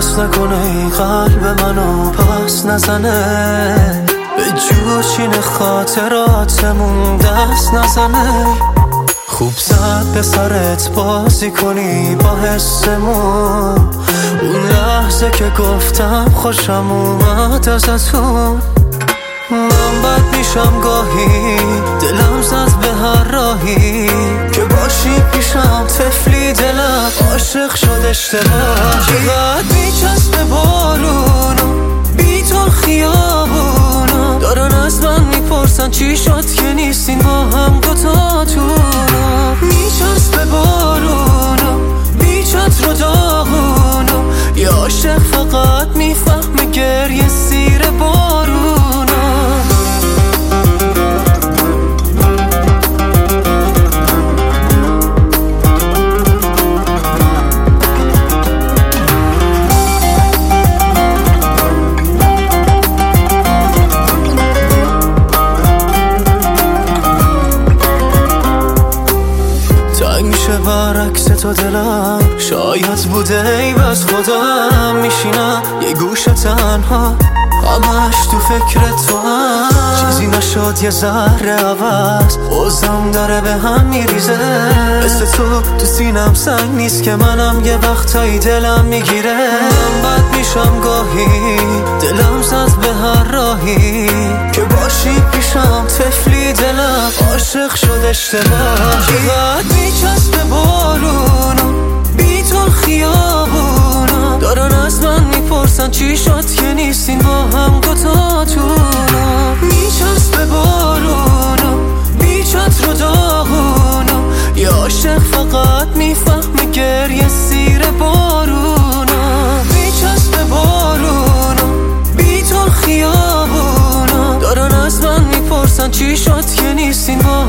حس نکنه این قلب منو پس نزنه، به جوشین خاطراتمون دست نزنه. خوب زد به سرت بازی کنی با حسمون، اون لحظه که گفتم خوشم اومد ازتون. من بد میشم گاهی، دلم زد به هر راهی که باشی پیشم، طفلی دلم عاشق شد اشتباه. چقدر میچسبه بارونو بی تو خیابونو، دارن از من میپرسن چی شد که نیستین با هم دوتاتونو. میچسبه بارونو بی چتر و داغونو، یه عاشق فقط میفهمه گریه زیر بارونو. برعکس تو دلم شاید بوده ای بس خودم میشینم یه گوشه تنها، همش تو فکر تو هم. چیزی نشد یه ذره عوض، بازم داره به هم میریزه. مثل تو سینم سنگ نیست که منم یه وقتایی دلم میگیره. من بد میشم گاهی، دلم زد به هر راهی که باشی پیشم، طفلی دلم عاشق شد اشتباه. چقدر میچسبه بارونو بی تو خیابونو، دارن از من میپرسن چی شد که نیستین با هم دوتاتونو. میچسبه بارونو بی چتر و داغونو، یه عاشق فقط میفهمه گریه زیر بارونو. میچسبه بارونو بی تو خیابونو، دارن از من میپرسن چی شد که نیستین با